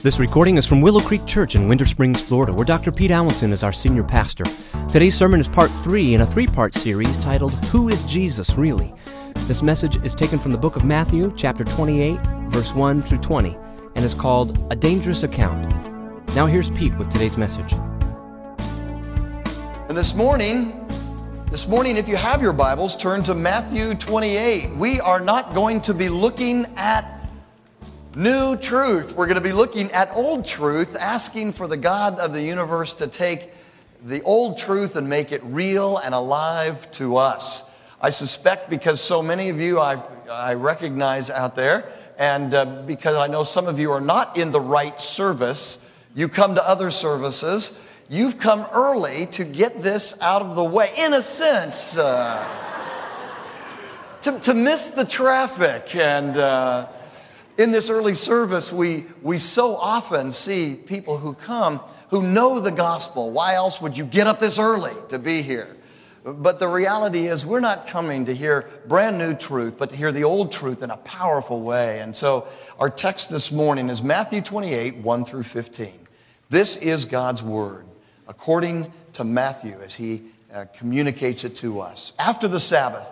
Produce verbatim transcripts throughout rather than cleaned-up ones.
This recording is from Willow Creek Church in Winter Springs, Florida, where Doctor Pete Allenson is our senior pastor. Today's sermon is part three in a three-part series titled, Who is Jesus Really? This message is taken from the book of Matthew, chapter twenty-eight, verse one through twenty, and is called A Dangerous Account. Now here's Pete with today's message. And this morning, this morning, if you have your Bibles, turn to Matthew twenty-eight. We are not going to be looking at new truth. We're going to be looking at old truth, asking for the God of the universe to take the old truth and make it real and alive to us. I suspect because so many of you I, I recognize out there, and uh, because I know some of you are not in the right service, you come to other services, you've come early to get this out of the way, in a sense, uh, to, to miss the traffic. And uh, in this early service, we, we so often see people who come who know the gospel. Why else would you get up this early to be here? But the reality is we're not coming to hear brand new truth, but to hear the old truth in a powerful way. And so our text this morning is Matthew twenty-eight, one through fifteen. This is God's word, according to Matthew, as he uh, communicates it to us. After the Sabbath,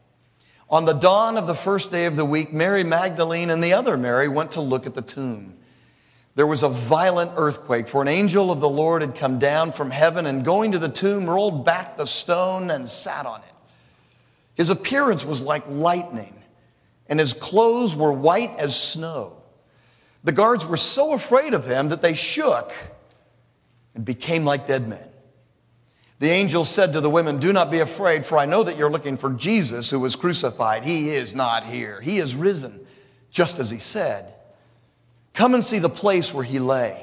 on the dawn of the first day of the week, Mary Magdalene and the other Mary went to look at the tomb. There was a violent earthquake, for an angel of the Lord had come down from heaven and going to the tomb, rolled back the stone and sat on it. His appearance was like lightning, and his clothes were white as snow. The guards were so afraid of him that they shook and became like dead men. The angel said to the women, "Do not be afraid, for I know that you're looking for Jesus who was crucified. He is not here. He is risen, just as he said. Come and see the place where he lay.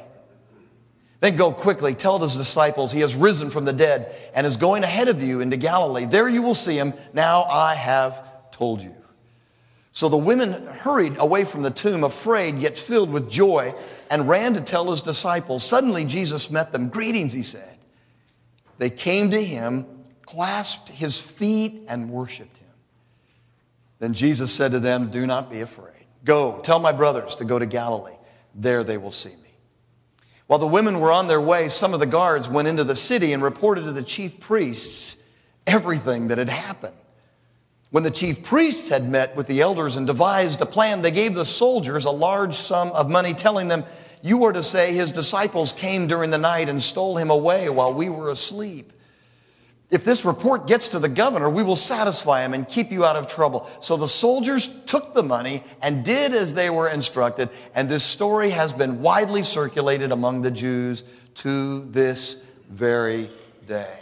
Then go quickly, tell his disciples he has risen from the dead and is going ahead of you into Galilee. There you will see him. Now I have told you." So the women hurried away from the tomb, afraid yet filled with joy, and ran to tell his disciples. Suddenly Jesus met them. "Greetings," he said. They came to him, clasped his feet, and worshiped him. Then Jesus said to them, "Do not be afraid. Go, tell my brothers to go to Galilee. There they will see me." While the women were on their way, some of the guards went into the city and reported to the chief priests everything that had happened. When the chief priests had met with the elders and devised a plan, they gave the soldiers a large sum of money, telling them, "You are to say his disciples came during the night and stole him away while we were asleep. If this report gets to the governor, we will satisfy him and keep you out of trouble." So the soldiers took the money and did as they were instructed, and this story has been widely circulated among the Jews to this very day.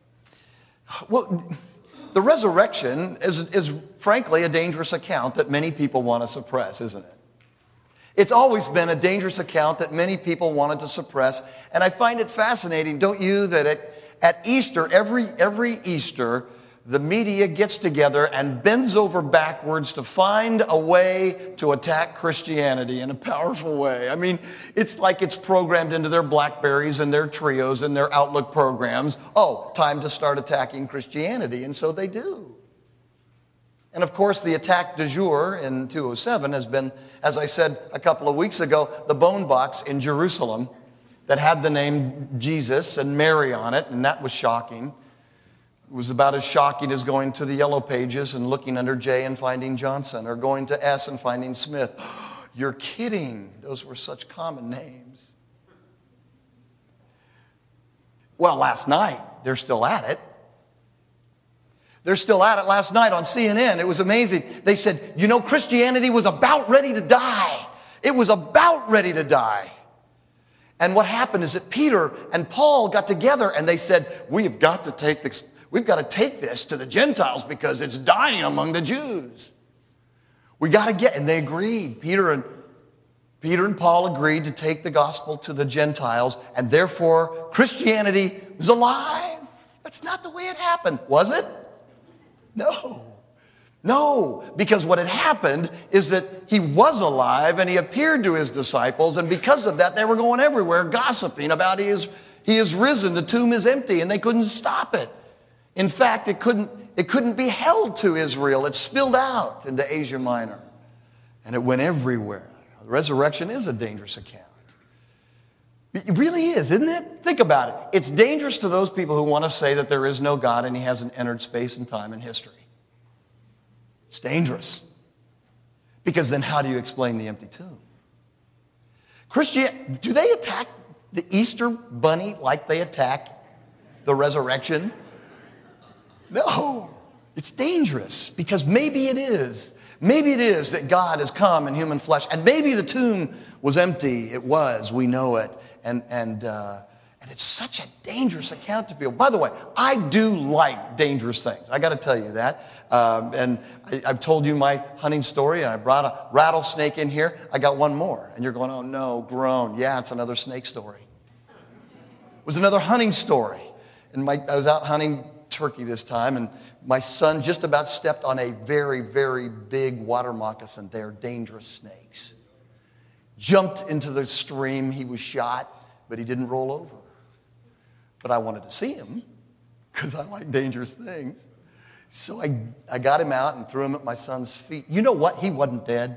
Well, the resurrection is, is frankly a dangerous account that many people want to suppress, isn't it? It's always been a dangerous account that many people wanted to suppress, and I find it fascinating, don't you, that at, at Easter, every, every Easter, the media gets together and bends over backwards to find a way to attack Christianity in a powerful way. I mean, it's like it's programmed into their Blackberries and their Trios and their Outlook programs. Oh, time to start attacking Christianity, and so they do. And of course, the attack du jour in two oh seven has been, as I said a couple of weeks ago, the bone box in Jerusalem that had the name Jesus and Mary on it, and that was shocking. It was about as shocking as going to the Yellow Pages and looking under J and finding Johnson, or going to S and finding Smith. You're kidding. Those were such common names. Well, last night, they're still at it. They're still at it last night on C N N. It was amazing. They said, you know, Christianity was about ready to die. It was about ready to die. And what happened is that Peter and Paul got together and they said, we've got to take this, we've got to take this to the Gentiles because it's dying among the Jews. We got to get, and they agreed. Peter and Peter and Paul agreed to take the gospel to the Gentiles, and therefore Christianity was alive. That's not the way it happened, was it? No. No, because what had happened is that he was alive and he appeared to his disciples, and because of that, they were going everywhere gossiping about he is, he is risen, the tomb is empty, and they couldn't stop it. In fact, it couldn't, it couldn't be held to Israel. It spilled out into Asia Minor, and it went everywhere. The resurrection is a dangerous account. It really is, isn't it? Think about it. It's dangerous to those people who want to say that there is no God and he hasn't entered space and time and history. It's dangerous. Because then how do you explain the empty tomb? Christian, do they attack the Easter bunny like they attack the resurrection? No. It's dangerous because maybe it is. Maybe it is that God has come in human flesh. And maybe the tomb was empty. It was. We know it. And, and, uh, and it's such a dangerous account to people. By the way, I do like dangerous things. I got to tell you that. Um, and I, I've told you my hunting story, and I brought a rattlesnake in here. I got one more. And you're going, oh, no, groan. Yeah, it's another snake story. It was another hunting story. And my, I was out hunting turkey this time, and my son just about stepped on a very, very big water moccasin. They're dangerous snakes. Jumped into the stream. He was shot, but he didn't roll over. But I wanted to see him because I like dangerous things. So I, I got him out and threw him at my son's feet. You know what? He wasn't dead.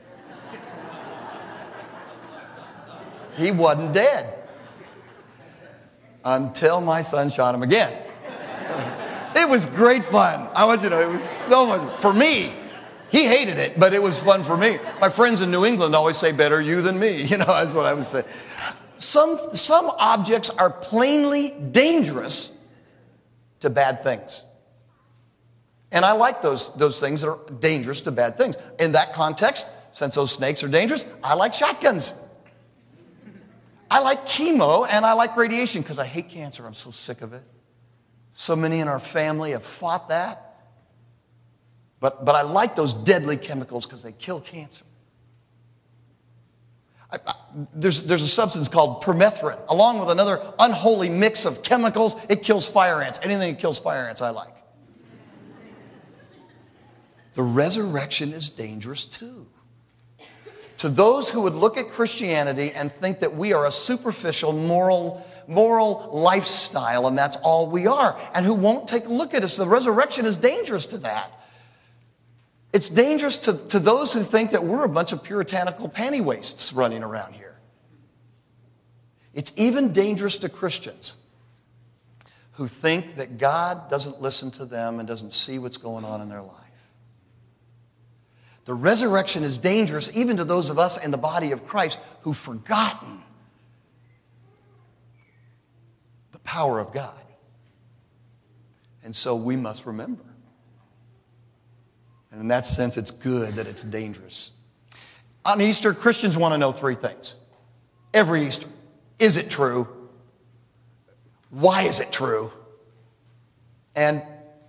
He wasn't dead until my son shot him again. It was great fun. I want you to know, it was so much. For me, he hated it, but it was fun for me. My friends in New England always say, better you than me. You know, that's what I would say. Some, some objects are plainly dangerous to bad things. And I like those, those things that are dangerous to bad things. In that context, since those snakes are dangerous, I like shotguns. I like chemo and I like radiation because I hate cancer. I'm so sick of it. So many in our family have fought that. But, but I like those deadly chemicals because they kill cancer. I, I, there's, there's a substance called permethrin, along with another unholy mix of chemicals. It kills fire ants. Anything that kills fire ants, I like. The resurrection is dangerous too. To those who would look at Christianity and think that we are a superficial moral moral lifestyle and that's all we are, and who won't take a look at us. The resurrection is dangerous to that. It's dangerous to, to those who think that we're a bunch of puritanical panty waists running around here. It's even dangerous to Christians who think that God doesn't listen to them and doesn't see what's going on in their life. The resurrection is dangerous even to those of us in the body of Christ who've forgotten the power of God. And so we must remember. And in that sense, it's good that it's dangerous. On Easter, Christians want to know three things. Every Easter. Is it true? Why is it true? And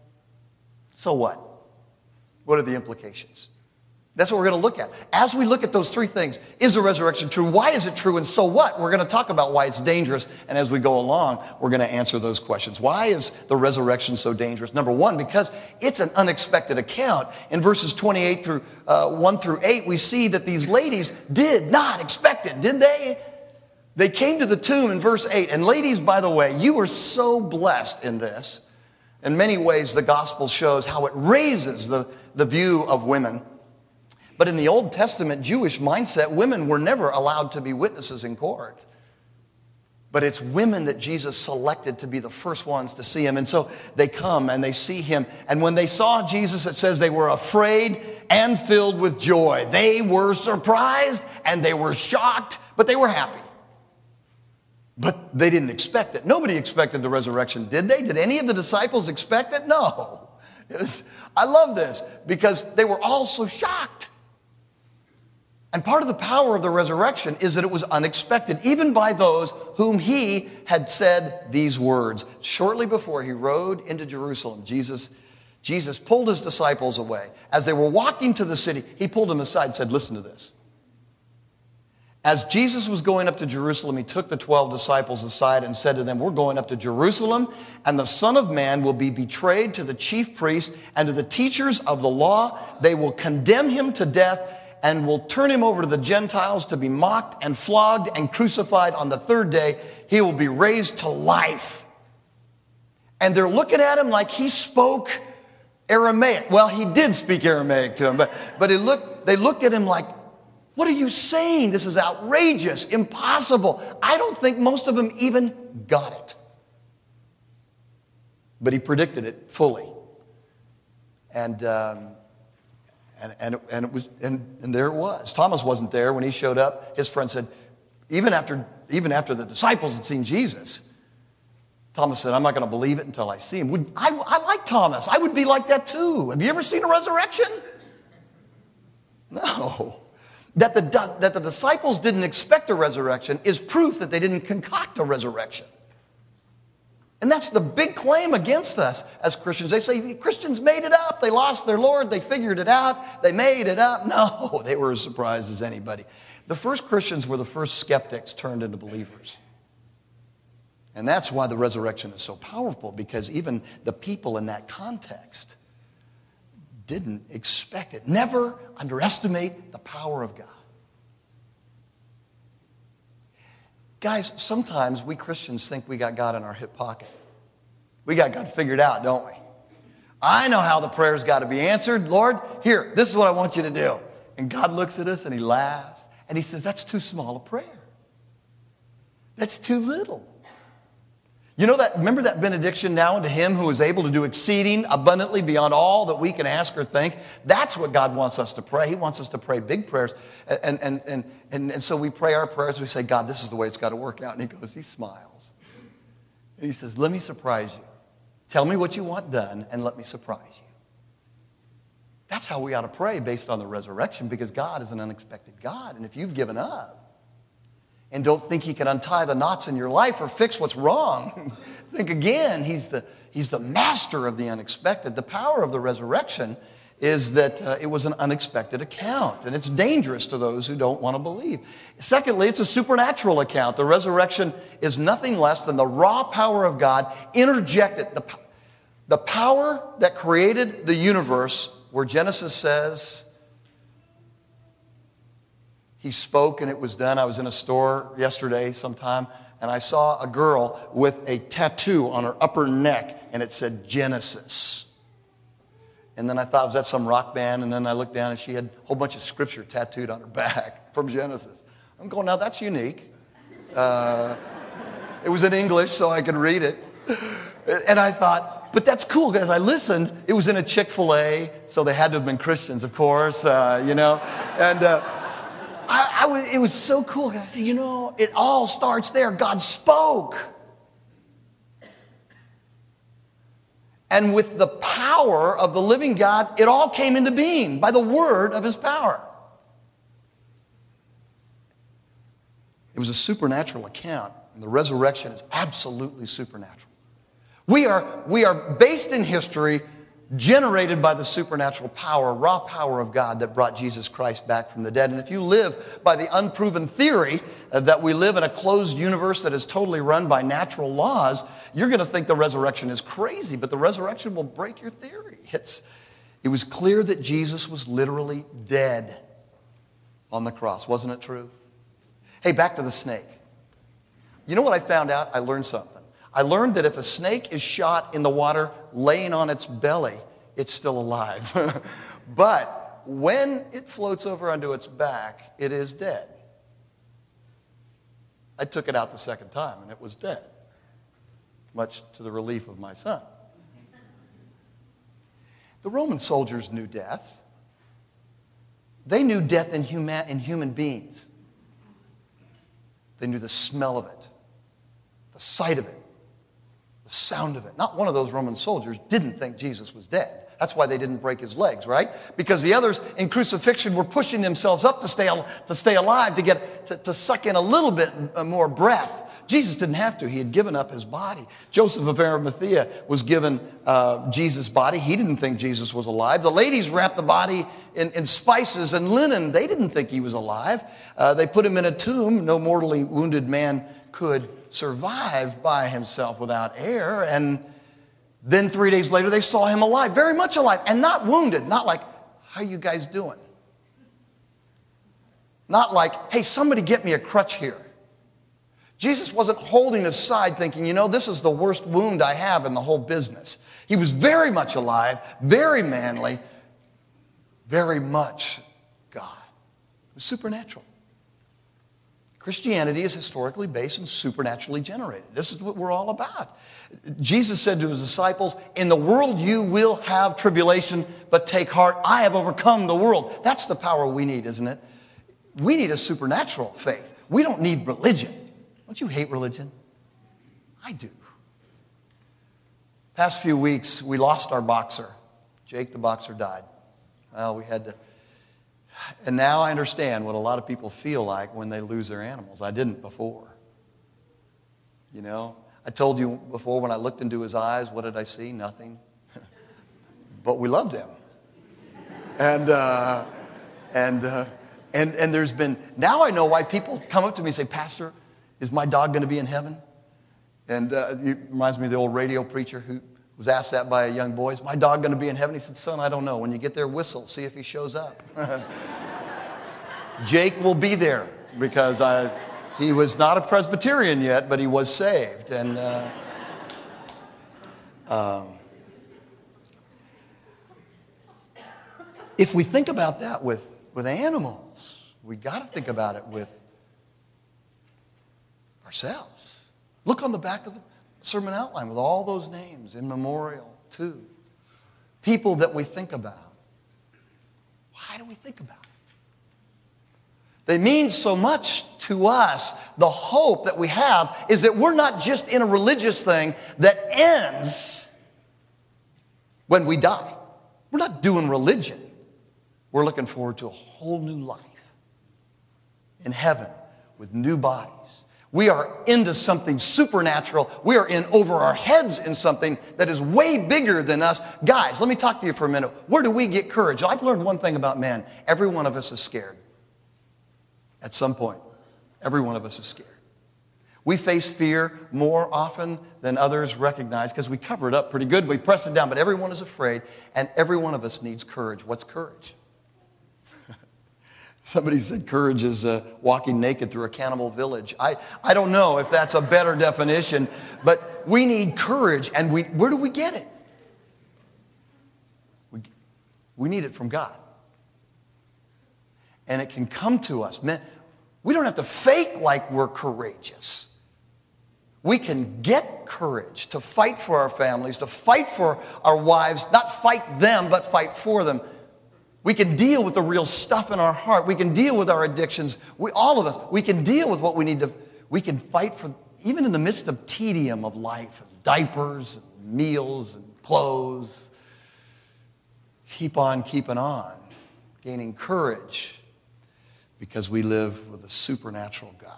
so what? What are the implications? That's what we're going to look at. As we look at those three things, is the resurrection true? Why is it true? And so what? We're going to talk about why it's dangerous. And as we go along, we're going to answer those questions. Why is the resurrection so dangerous? Number one, because it's an unexpected account. In verses twenty-eight through uh, one through eight, we see that these ladies did not expect it, did they? They came to the tomb in verse eight. And ladies, by the way, you are so blessed in this. In many ways, the gospel shows how it raises the, the view of women. But in the Old Testament Jewish mindset, women were never allowed to be witnesses in court. But it's women that Jesus selected to be the first ones to see him. And so they come and they see him. And when they saw Jesus, it says they were afraid and filled with joy. They were surprised and they were shocked, but they were happy. But they didn't expect it. Nobody expected the resurrection, did they? Did any of the disciples expect it? No. It was, I love this because they were all so shocked. And part of the power of the resurrection is that it was unexpected, even by those whom he had said these words. Shortly before he rode into Jerusalem, Jesus, Jesus pulled his disciples away. As they were walking to the city, he pulled them aside and said, listen to this. As Jesus was going up to Jerusalem, he took the twelve disciples aside and said to them, we're going up to Jerusalem, and the Son of Man will be betrayed to the chief priests and to the teachers of the law. They will condemn him to death and will turn him over to the Gentiles to be mocked and flogged and crucified. On the third day, he will be raised to life. And they're looking at him like he spoke Aramaic. Well, he did speak Aramaic to him, but, but it looked, they looked at him like, What are you saying? This is outrageous, impossible. I don't think most of them even got it. But he predicted it fully. And um, and and it, and it was and, and there it was. Thomas wasn't there when he showed up. His friend said, even after even after the disciples had seen Jesus, Thomas said, I'm not going to believe it until I see him. Would, I, I like Thomas. I would be like that too. Have you ever seen a resurrection? No. That the, that the disciples didn't expect a resurrection is proof that they didn't concoct a resurrection. And that's the big claim against us as Christians. They say Christians made it up. They lost their Lord. They figured it out. They made it up. No, they were as surprised as anybody. The first Christians were the first skeptics turned into believers. And that's why the resurrection is so powerful, because even the people in that context didn't expect it. Never underestimate the power of God. Guys, sometimes we Christians think we got God in our hip pocket. We got God figured out, don't we? I know how the prayer's got to be answered. Lord, here, this is what I want you to do. And God looks at us and he laughs and he says, that's too small a prayer. That's too little. You know that, remember that benediction, now unto him who is able to do exceeding abundantly beyond all that we can ask or think? That's what God wants us to pray. He wants us to pray big prayers. And, and, and, and, and so we pray our prayers. We say, God, this is the way it's got to work out. And he goes, he smiles. And he says, let me surprise you. Tell me what you want done and let me surprise you. That's how we ought to pray based on the resurrection, because God is an unexpected God. And if you've given up, and don't think he can untie the knots in your life or fix what's wrong, think again. He's the, he's the master of the unexpected. The power of the resurrection is that uh, it was an unexpected account, and it's dangerous to those who don't want to believe. Secondly, it's a supernatural account. The resurrection is nothing less than the raw power of God interjected. The, the power that created the universe, where Genesis says, he spoke and it was done. I was in a store yesterday sometime, and I saw a girl with a tattoo on her upper neck, and it said Genesis. And then I thought, was that some rock band? And then I looked down and she had a whole bunch of scripture tattooed on her back from Genesis. I'm going, now that's unique. Uh, it was in English, so I could read it. And I thought, but that's cool, because I listened. It was in a Chick-fil-A, so they had to have been Christians, of course, uh, you know. And uh, I, I was, it was so cool, because I said, you know, it all starts there. God spoke. And with the power of the living God, it all came into being by the word of his power. It was a supernatural account, and the resurrection is absolutely supernatural. We are, we are based in history, generated by the supernatural power, raw power of God that brought Jesus Christ back from the dead. And if you live by the unproven theory uh, that we live in a closed universe that is totally run by natural laws, you're going to think the resurrection is crazy, but the resurrection will break your theory. It's, it was clear that Jesus was literally dead on the cross. Wasn't it true? Hey, back to the snake. You know what I found out? I learned something. I learned that if a snake is shot in the water laying on its belly, it's still alive. But when it floats over onto its back, it is dead. I took it out the second time, and it was dead, much to the relief of my son. The Roman soldiers knew death. They knew death in, human, in human beings. They knew the smell of it, the sight of it, the sound of it. Not one of those Roman soldiers didn't think Jesus was dead. That's why they didn't break his legs, right? Because the others in crucifixion were pushing themselves up to stay, to stay alive, to get to, to suck in a little bit more breath. Jesus didn't have to. He had given up his body. Joseph of Arimathea was given uh, Jesus' body. He didn't think Jesus was alive. The ladies wrapped the body in, in spices and linen. They didn't think he was alive. Uh, they put him in a tomb. No mortally wounded man could survive by himself without air. And then three days later, they saw him alive, very much alive, and not wounded. Not like, how you guys doing? Not like, hey, somebody get me a crutch here. Jesus wasn't holding his side thinking, you know, this is the worst wound I have in the whole business. He was very much alive, very manly, very much God. was supernatural. Christianity is historically based and supernaturally generated. This is what we're all about. Jesus said to his disciples, in the world you will have tribulation, but take heart, I have overcome the world. That's the power we need, isn't it? We need a supernatural faith. We don't need religion. Don't you hate religion? I do. Past few weeks, we lost our boxer. Jake the boxer died. Well, we had to... And now I understand what a lot of people feel like when they lose their animals. I didn't before. You know, I told you before when I looked into his eyes, what did I see? Nothing. But we loved him. And, uh, and, uh, and, and there's been, now I know why people come up to me and say, Pastor, is my dog going to be in heaven? And uh, it reminds me of the old radio preacher who was asked that by a young boy, is my dog going to be in heaven? He said, son, I don't know. When you get there, whistle, see if he shows up. Jake will be there because I, he was not a Presbyterian yet, but he was saved. And uh, um, if we think about that with, with animals, we got to think about it with ourselves. Look on the back of the sermon outline with all those names in memorial to people that we think about. Why do we think about it? They mean so much to us. The hope that we have is that we're not just in a religious thing that ends when we die. We're not doing religion. We're looking forward to a whole new life in heaven with new bodies. We are into something supernatural. We are in over our heads in something that is way bigger than us. Guys, let me talk to you for a minute. Where do we get courage? I've learned one thing about men. Every one of us is scared. At some point, every one of us is scared. We face fear more often than others recognize because we cover it up pretty good. We press it down, but everyone is afraid, and every one of us needs courage. What's courage? Somebody said courage is uh, walking naked through a cannibal village. I, I don't know if that's a better definition, but we need courage, and we where do we get it? We, we need it from God. And it can come to us. Man, we don't have to fake like we're courageous. We can get courage to fight for our families, to fight for our wives, not fight them, but fight for them. We can deal with the real stuff in our heart. We can deal with our addictions. We, all of us, we can deal with what we need to, we can fight for, even in the midst of tedium of life, diapers, and meals, and clothes. Keep on keeping on, gaining courage because we live with a supernatural God.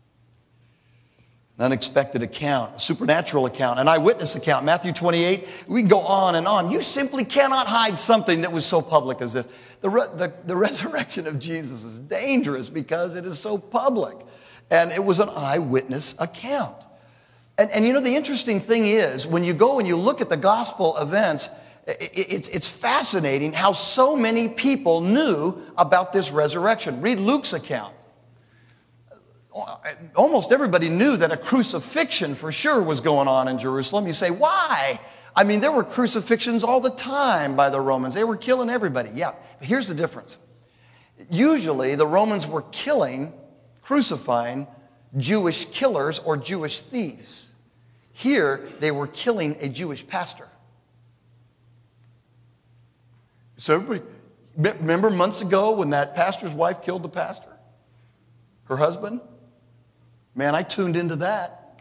An unexpected account, a supernatural account, an eyewitness account. Matthew twenty-eight, we can go on and on. You simply cannot hide something that was so public as this. The, re- the, the resurrection of Jesus is dangerous because it is so public. And it was an eyewitness account. And, and you know, the interesting thing is, when you go and you look at the gospel events, it, it's, it's fascinating how so many people knew about this resurrection. Read Luke's account. Almost everybody knew that a crucifixion for sure was going on in Jerusalem. You say, why? I mean, there were crucifixions all the time by the Romans. They were killing everybody. Yeah, but here's the difference. Usually, the Romans were killing, crucifying Jewish killers or Jewish thieves. Here, they were killing a Jewish pastor. So everybody, remember months ago when that pastor's wife killed the pastor? Her husband? Man, I tuned into that.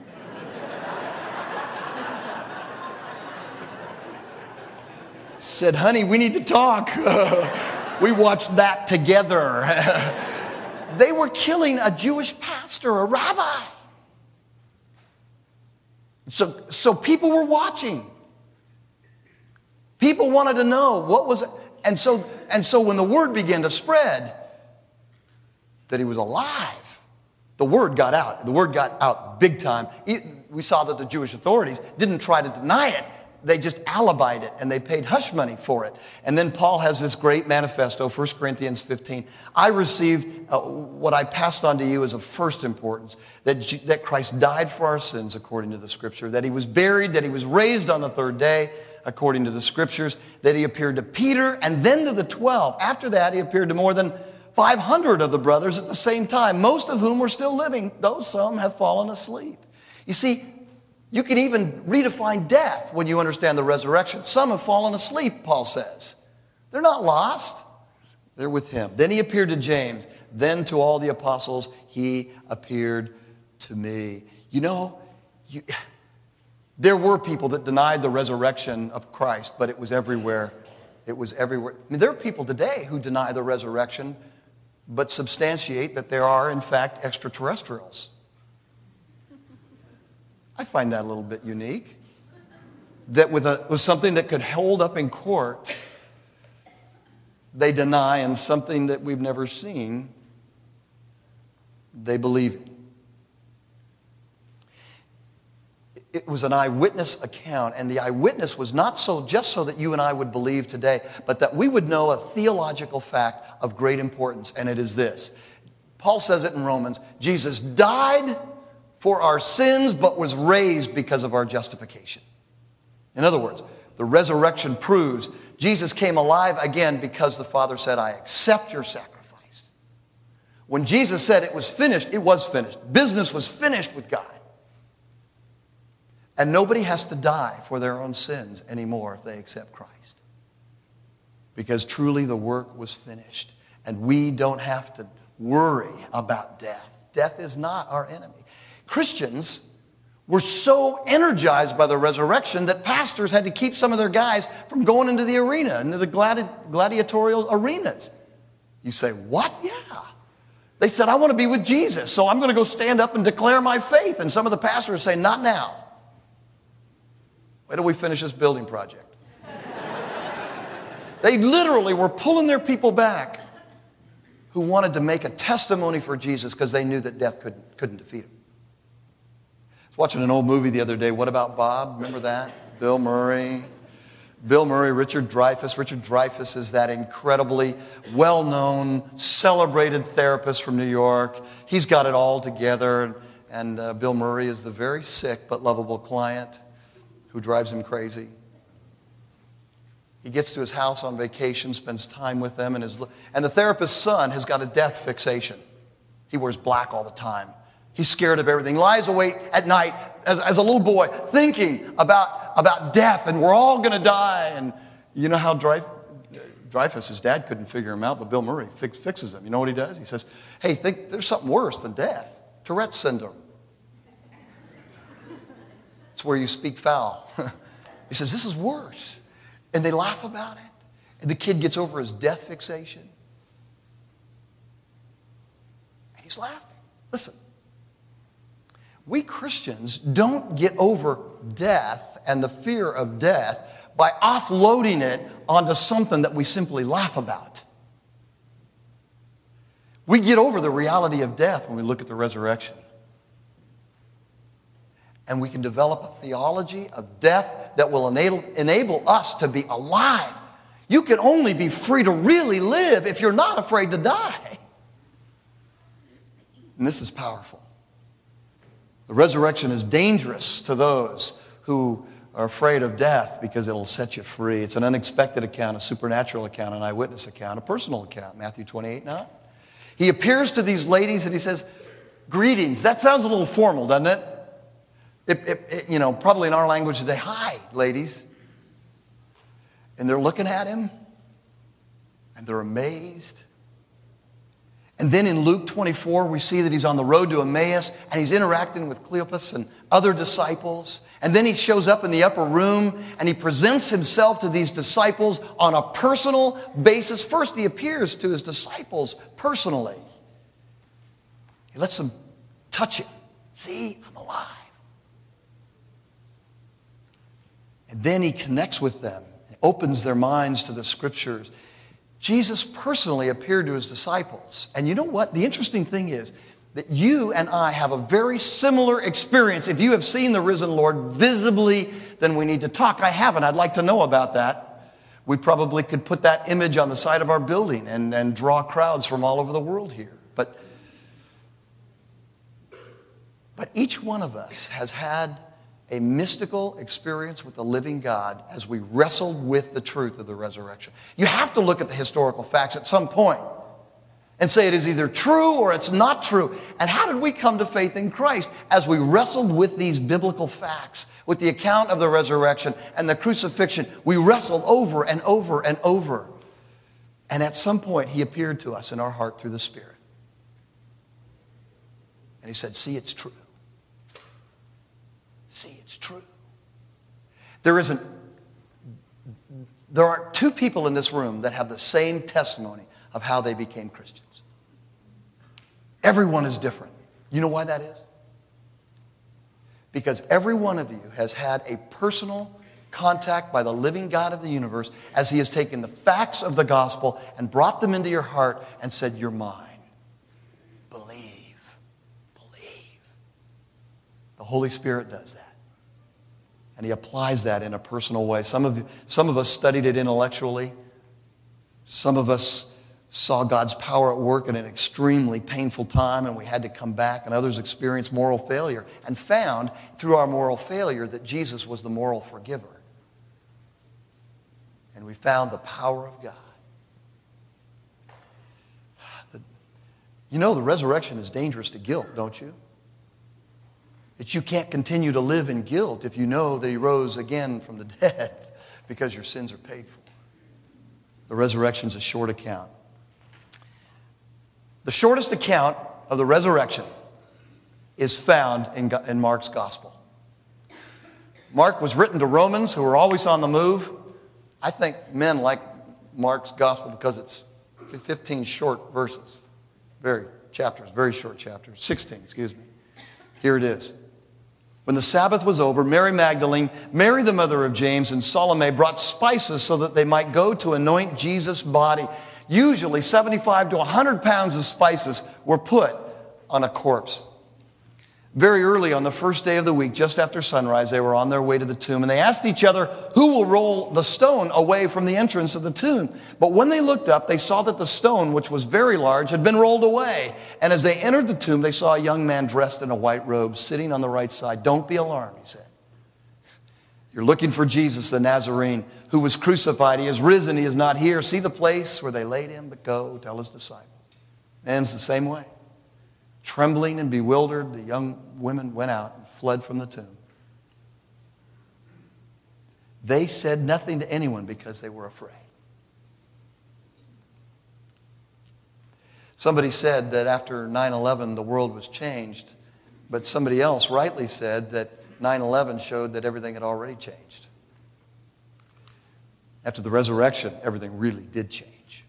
Said, honey, we need to talk. We watched that together. They were killing a Jewish pastor, a rabbi. So, so people were watching. People wanted to know what was it. And so, and so when the word began to spread that he was alive, the word got out. The word got out big time. We saw that the Jewish authorities didn't try to deny it. They just alibied it, and they paid hush money for it. And then Paul has this great manifesto, First Corinthians fifteen. I received uh, what I passed on to you as of first importance, that, G- that Christ died for our sins according to the Scripture, that he was buried, that he was raised on the third day according to the Scriptures, that he appeared to Peter and then to the twelve. After that, he appeared to more than five hundred of the brothers at the same time, most of whom were still living, though some have fallen asleep. You see, you can even redefine death when you understand the resurrection. Some have fallen asleep, Paul says. They're not lost. They're with him. Then he appeared to James. Then to all the apostles, he appeared to me. You know, you, there were people that denied the resurrection of Christ, but it was everywhere. It was everywhere. I mean, there are people today who deny the resurrection, but substantiate that there are, in fact, extraterrestrials. I find that a little bit unique. That with, a, with something that could hold up in court, they deny, and something that we've never seen, they believe in. It was an eyewitness account, and the eyewitness was not so just so that you and I would believe today, but that we would know a theological fact of great importance, and it is this. Paul says it in Romans, Jesus died for our sins, but was raised because of our justification. In other words, the resurrection proves Jesus came alive again because the Father said, I accept your sacrifice. When Jesus said it was finished, it was finished. Business was finished with God. And nobody has to die for their own sins anymore if they accept Christ. Because truly the work was finished. And we don't have to worry about death. Death is not our enemy. Christians were so energized by the resurrection that pastors had to keep some of their guys from going into the arena, into the gladi- gladiatorial arenas. You say, what? Yeah. They said, I want to be with Jesus, so I'm going to go stand up and declare my faith. And some of the pastors say, not now. Wait till we finish this building project. They literally were pulling their people back who wanted to make a testimony for Jesus because they knew that death couldn't, couldn't defeat him. I was watching an old movie the other day, What About Bob? Remember that? Bill Murray. Bill Murray, Richard Dreyfuss. Richard Dreyfuss is that incredibly well-known, celebrated therapist from New York. He's got it all together. And uh, Bill Murray is the very sick but lovable client who drives him crazy. He gets to his house on vacation, spends time with them, and, his, and the therapist's son has got a death fixation. He wears black all the time. He's scared of everything. Lies awake at night as, as a little boy thinking about, about death, and we're all going to die. And you know how Dreyf, Dreyfuss, his dad, couldn't figure him out, but Bill Murray fix, fixes him. You know what he does? He says, hey, think there's something worse than death. Tourette's syndrome. It's where you speak foul. He says, this is worse. And they laugh about it. And the kid gets over his death fixation. And he's laughing. Listen, we Christians don't get over death and the fear of death by offloading it onto something that we simply laugh about. We get over the reality of death when we look at the resurrection. And we can develop a theology of death that will enable, enable us to be alive. You can only be free to really live if you're not afraid to die. And this is powerful. The resurrection is dangerous to those who are afraid of death because it'll set you free. It's an unexpected account, a supernatural account, an eyewitness account, a personal account, Matthew twenty-eight nine. He appears to these ladies and he says, greetings. That sounds a little formal, doesn't it? It, it, it, you know, probably in our language today, hi, ladies. And they're looking at him, and they're amazed. And then in Luke twenty-four, we see that he's on the road to Emmaus, and he's interacting with Cleopas and other disciples. And then he shows up in the upper room, and he presents himself to these disciples on a personal basis. First, he appears to his disciples personally. He lets them touch him. See, I'm alive. And then he connects with them, and opens their minds to the scriptures. Jesus personally appeared to his disciples. And you know what? The interesting thing is that you and I have a very similar experience. If you have seen the risen Lord visibly, then we need to talk. I haven't. I'd like to know about that. We probably could put that image on the side of our building and, and draw crowds from all over the world here. But, but each one of us has had a mystical experience with the living God as we wrestled with the truth of the resurrection. You have to look at the historical facts at some point. and say it is either true or it's not true. And how did we come to faith in Christ? As we wrestled with these biblical facts, with the account of the resurrection and the crucifixion, we wrestled over and over and over. And at some point, he appeared to us in our heart through the Spirit. And he said, see, it's true. See, it's true. There isn't, there are two people in this room that have the same testimony of how they became Christians. Everyone is different. You know why that is? Because every one of you has had a personal contact by the living God of the universe as he has taken the facts of the gospel and brought them into your heart and said, you're mine. Believe. Believe. The Holy Spirit does that. And he applies that in a personal way. Some of, you, some of us studied it intellectually. Some of us saw God's power at work at an extremely painful time and we had to come back, and others experienced moral failure and found through our moral failure that Jesus was the moral forgiver. And we found the power of God. The, you know, the resurrection is dangerous to guilt, don't you? That you can't continue to live in guilt if you know that he rose again from the dead because your sins are paid for. The resurrection is a short account. The shortest account of the resurrection is found in, in Mark's gospel. Mark was written to Romans who were always on the move. I think men like Mark's gospel because it's fifteen short verses. Very chapters, very short chapters. sixteen, excuse me. Here it is. When the Sabbath was over, Mary Magdalene, Mary the mother of James, and Salome brought spices so that they might go to anoint Jesus' body. Usually seventy-five to one hundred pounds of spices were put on a corpse. Very early on the first day of the week, just after sunrise, they were on their way to the tomb, and they asked each other, who will roll the stone away from the entrance of the tomb? But when they looked up, they saw that the stone, which was very large, had been rolled away. And as they entered the tomb, they saw a young man dressed in a white robe sitting on the right side. Don't be alarmed, he said. You're looking for Jesus, the Nazarene, who was crucified. He is risen. He is not here. See the place where they laid him, but go tell his disciples. Ends the same way. Trembling and bewildered, the young women went out and fled from the tomb. They said nothing to anyone because they were afraid. Somebody said that after nine eleven the world was changed, but somebody else rightly said that nine eleven showed that everything had already changed. After the resurrection, everything really did change.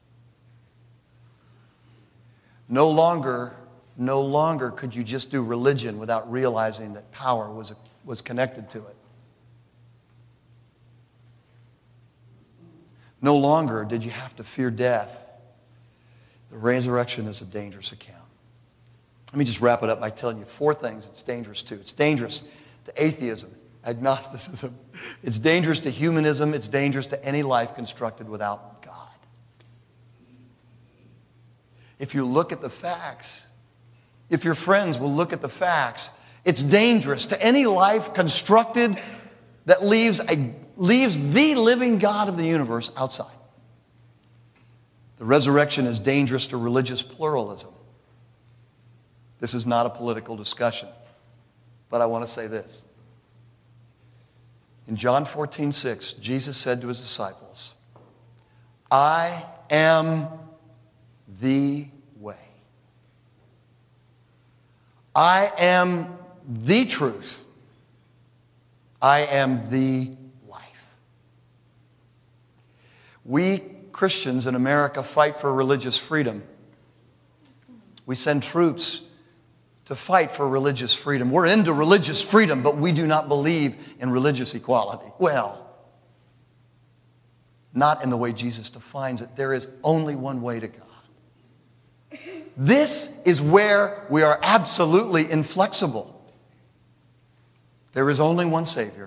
No longer, no longer could you just do religion without realizing that power was, was connected to it. No longer did you have to fear death. The resurrection is a dangerous account. Let me just wrap it up by telling you four things it's dangerous to. It's dangerous to atheism, agnosticism. It's dangerous to humanism. It's dangerous to any life constructed without God. If you look at the facts, if your friends will look at the facts, it's dangerous to any life constructed that leaves, a, leaves the living God of the universe outside. The resurrection is dangerous to religious pluralism. This is not a political discussion, but I want to say this. In John fourteen six, Jesus said to his disciples, I am the way. I am the truth. I am the life. We Christians in America fight for religious freedom. We send troops to fight for religious freedom. We're into religious freedom, but we do not believe in religious equality. Well, not in the way Jesus defines it. There is only one way to God. This is where we are absolutely inflexible. There is only one Savior,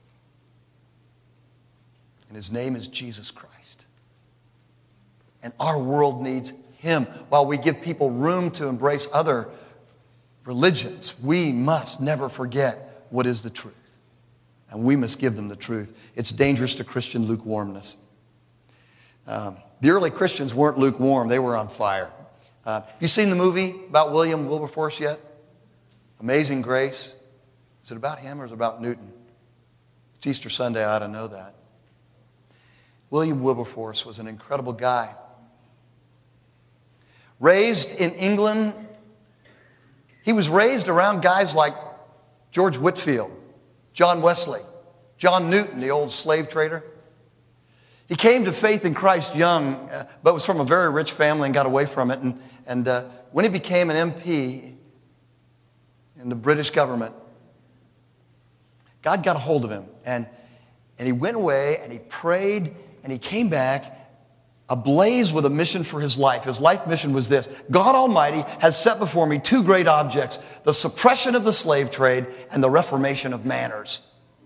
and his name is Jesus Christ. And our world needs him. While we give people room to embrace other religions, we must never forget what is the truth. And we must give them the truth. It's dangerous to Christian lukewarmness. Um, the early Christians weren't lukewarm. They were on fire. Uh, you seen the movie about William Wilberforce yet? Amazing Grace. Is it about him or is it about Newton? It's Easter Sunday, I ought to know that. William Wilberforce was an incredible guy. Raised in England, he was raised around guys like George Whitefield, John Wesley, John Newton, the old slave trader. He came to faith in Christ young, uh, but was from a very rich family and got away from it. And, and uh, when he became an M P in the British government, God got a hold of him. And, and he went away and he prayed and he came back ablaze with a mission for his life. His life mission was this: God Almighty has set before me two great objects, the suppression of the slave trade and the reformation of manners.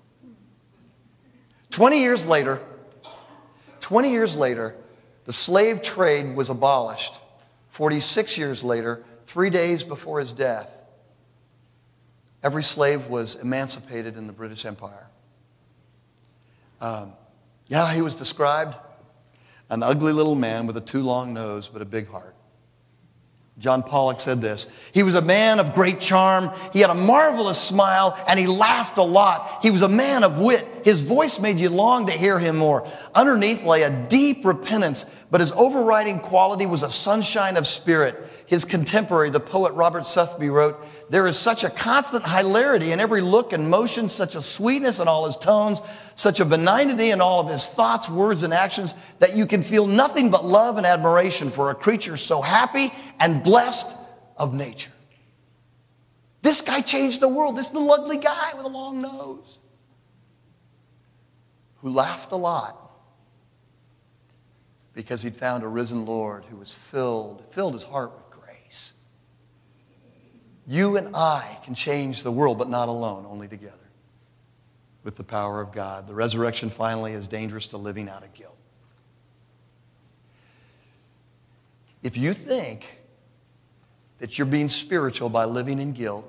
Twenty years later, twenty years later, the slave trade was abolished. Forty-six years later, three days before his death, every slave was emancipated in the British Empire. Um, you know how he was described? An ugly little man with a too long nose but a big heart. John Pollock said this: he was a man of great charm, he had a marvelous smile, and he laughed a lot. He was a man of wit. His voice made you long to hear him more. Underneath lay a deep repentance, but his overriding quality was a sunshine of spirit. His contemporary, the poet Robert Southby, wrote, "There is such a constant hilarity in every look and motion, such a sweetness in all his tones, such a benignity in all of his thoughts, words, and actions, that you can feel nothing but love and admiration for a creature so happy and blessed of nature." This guy changed the world. This little ugly guy with a long nose who laughed a lot because he'd found a risen Lord who was filled, filled his heart with grace. You and I can change the world, but not alone, only together with the power of God. The resurrection finally is dangerous to living out of guilt. If you think that you're being spiritual by living in guilt,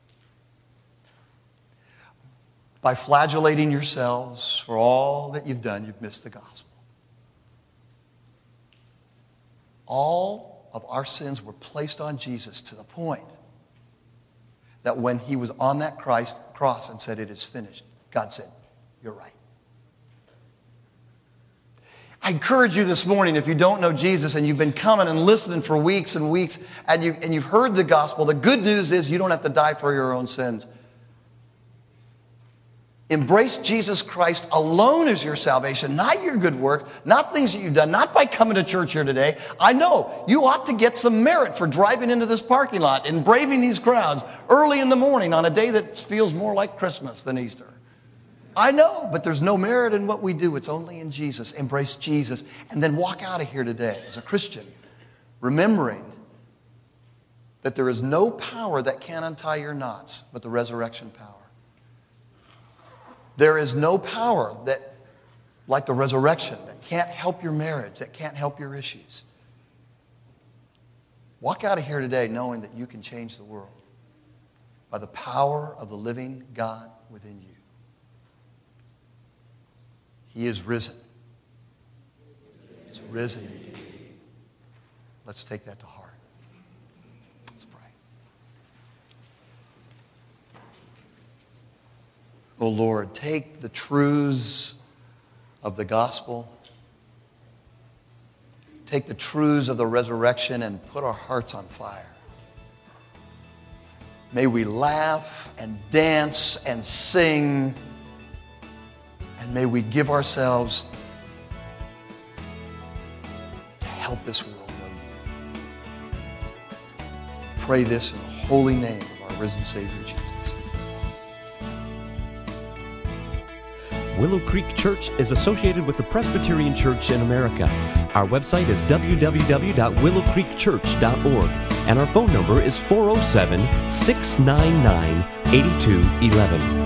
by flagellating yourselves for all that you've done, you've missed the gospel. All of our sins were placed on Jesus to the point that when he was on that Christ cross and said, "It is finished," God said, "You're right." I encourage you this morning, if you don't know Jesus and you've been coming and listening for weeks and weeks and, you, and you've heard the gospel, the good news is you don't have to die for your own sins. Embrace Jesus Christ alone as your salvation, not your good work, not things that you've done, not by coming to church here today. I know you ought to get some merit for driving into this parking lot and braving these crowds early in the morning on a day that feels more like Christmas than Easter. I know, but there's no merit in what we do. It's only in Jesus. Embrace Jesus and then walk out of here today as a Christian, remembering that there is no power that can untie your knots but the resurrection power. There is no power that, like the resurrection, that can't help your marriage, that can't help your issues. Walk out of here today knowing that you can change the world by the power of the living God within you. He is risen. He's risen indeed. Let's take that to heart. Let's pray. Oh Lord, take the truths of the gospel, take the truths of the resurrection and put our hearts on fire. May we laugh and dance and sing, and may we give ourselves to help this world know you. Pray this in the holy name of our risen Savior Jesus. Willow Creek Church is associated with the Presbyterian Church in America. Our website is w w w dot willow creek church dot org, and our phone number is four oh seven, six nine nine, eight two one one.